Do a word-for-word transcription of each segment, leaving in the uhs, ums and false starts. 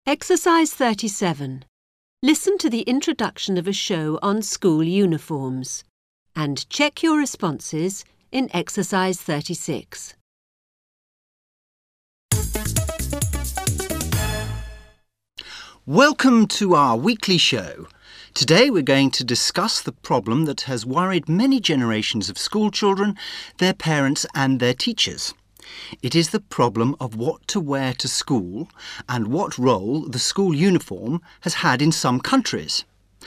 Exercise thirty-seven. Listen to the introduction of a show on school uniforms and check your responses in exercise thirty-six. Welcome to our weekly show. Today we're going to discuss the problem that has worried many generations of school children, their parents and their teachers. It is the problem of what to wear to school and what role the school uniform has had in some countries.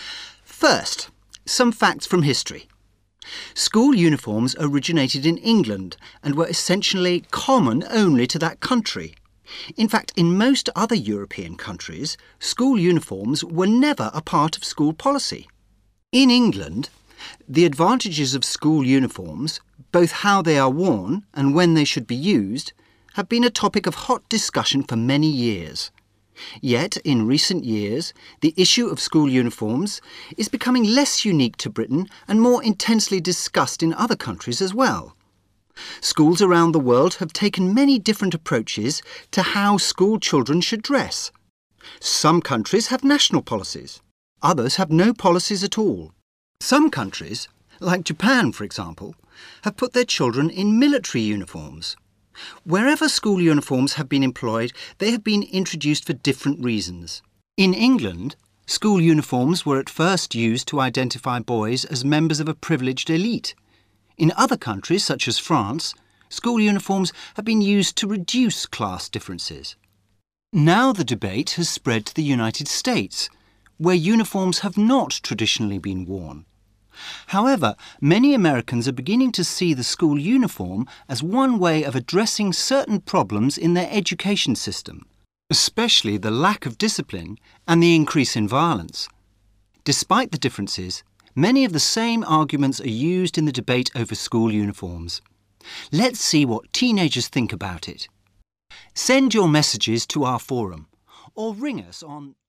First, some facts from history. School uniforms originated in England and were essentially common only to that country. In fact, in most other European countries, school uniforms were never a part of school policy. In England, the advantages of school uniforms, both how they are worn and when they should be used, have been a topic of hot discussion for many years. Yet, in recent years, the issue of school uniforms is becoming less unique to Britain and more intensely discussed in other countries as well. Schools around the world have taken many different approaches to how school children should dress. Some countries have national policies. Others have no policies at all. Some countries, like Japan for example, have put their children in military uniforms. Wherever school uniforms have been employed, they have been introduced for different reasons. In England, school uniforms were at first used to identify boys as members of a privileged elite. In other countries, such as France, school uniforms have been used to reduce class differences. Now the debate has spread to the United States, where uniforms have not traditionally been worn. However, many Americans are beginning to see the school uniform as one way of addressing certain problems in their education system, especially the lack of discipline and the increase in violence. Despite the differences, many of the same arguments are used in the debate over school uniforms. Let's see what teenagers think about it. Send your messages to our forum or ring us on